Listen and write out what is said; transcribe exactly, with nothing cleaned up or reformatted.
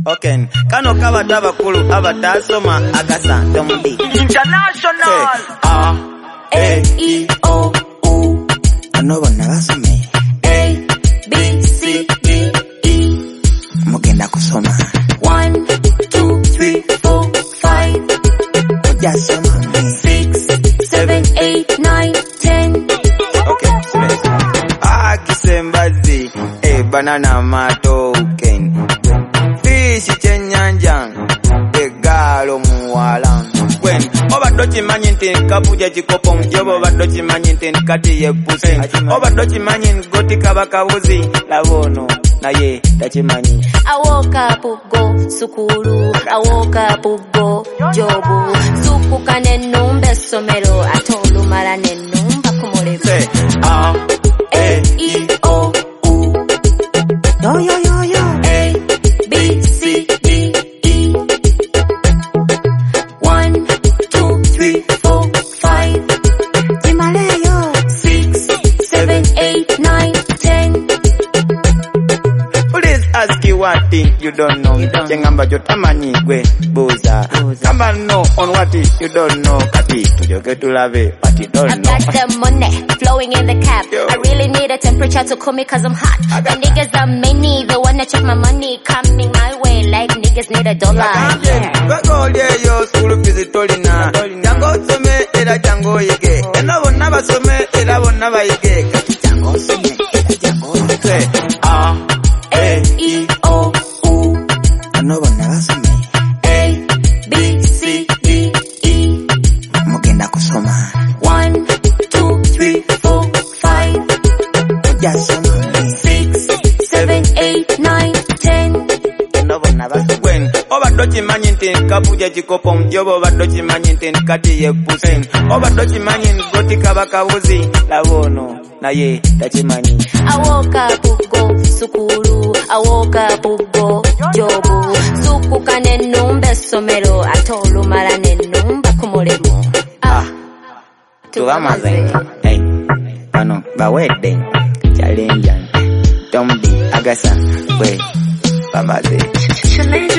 Okay, kano kaba tabakulu abatasoma akasa Tombi International. A E I O U. Ano bonna basome A B C D E. mugenda kusoma One, two, three, four, five, ojasoma six, seven, eight, nine, ten. Okay, smith. Ah, kisembazi e banana matoken fish chenyanja egalo muwala when obadde kimanyi nti kabuja kikopo mjobo obadde kimanyi nti kati yepusi obadde kimanyi ngoti kabakabuzi labono naye takimanyi. I woke up go sukulu, I woke up go jobu, sukuka nenumbe somero, atolu mara nenumba kumulebe. Say A E I O U. Yo yo yo yo. A B C D E. One, two, three, four, five, Himalayo. six, seven, eight, nine, ten. Please ask you what thing you don't know. Chengamba jotamanyi gwe buza. Kamba no on what you don't know. Kati tujoke tulave but you don't I know. got the money flowing in the cap. Yo. I really need a temperature to cool me cause I'm hot. I got The niggas are many, they wanna check my money coming my way like niggas need a dollar. Bagolye yo school fees tolina. Jango some era jango yige. Eno bonna basome era bonna bayige. Kati jango some era jango yige. A E I O U. Ano bonna basome A B C D E. mugenda kusoma. One, two, three, four, five, Ojasoma six, seven, eight, nine, ten. no bonna basome. When obadde kimanyi nti kabuja kikopo mjobo obadde kimanyi nti kati yepusi obadde kimanyi ngoti kabakabuzi labono naye takimanyi. I woke up go sukulu, I woke up go jobu, sukuka nenumbe somero, atolu mara nenumba kumulemo. Ah, tubamaze. Hey, bano bawedde challenge Tombi agasa gwe bamaze. Challenge.